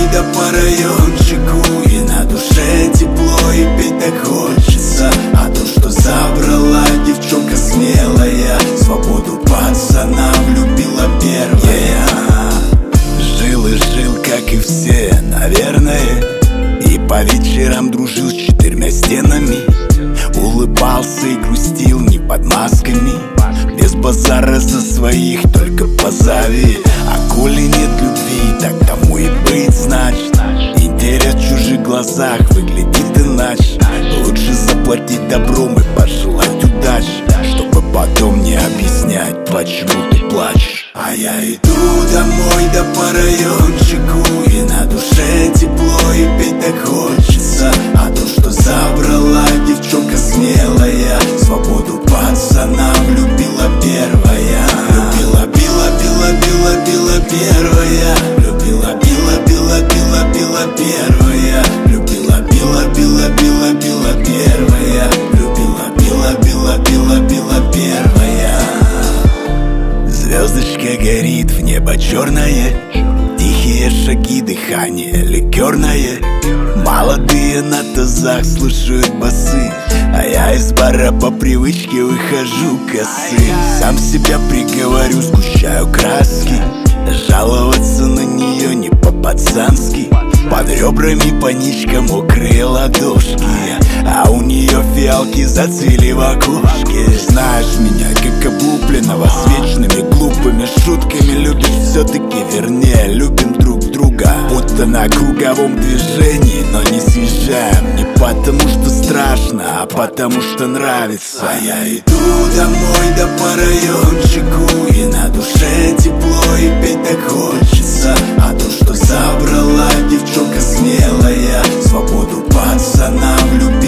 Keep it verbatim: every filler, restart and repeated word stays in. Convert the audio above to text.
да по райончику, и на душе тепло, и петь так хочется. А то, что забрала девчонка смелая, свободу пацанам любила первая. Жил и жил, как и все, наверное, и по вечерам дружил с четырьмя стенами. Улыбался и грустил не под масками, без базара за своих, только позови. А коли нет любви, так тому и быть, значит интерес в чужих глазах выглядит иначе. Лучше заплатить добром и пожелать удачи, чтобы потом не объяснять, почему ты плачешь. А я иду домой, да по райончику, и на душе тепло, и петь так хочется. А то, что забрала девчонка смелая, свободу пацанам любила первая. Любила, била, била, била, била первая. Любила, била, била, била, била первая. Любила, била, била, била, била первая. Любила, била, била, била, била первая. Звездочка горит, в небо черное, тихие шаги, дыхание ликерное. Молодые на тазах слушают басы, а я из бара по привычке выхожу косым. Сам себя приговорю, сгущаю краски, жаловаться на нее не по-пацански. Под ребрами паничка, мокрые ладошки, а у нее фиалки зацвели в окошке. Знаешь меня, как облупленного, с вечными глупыми шутками. Любишь все-таки, вернее, любим друг друга, будто на круговом движении, но не съезжаем. Не потому что страшно, а потому что нравится. А я иду домой, да по райончику, и на душе тепло, и петь так хочется. А то, что забрала девчонка смелая, свободу пацанам любила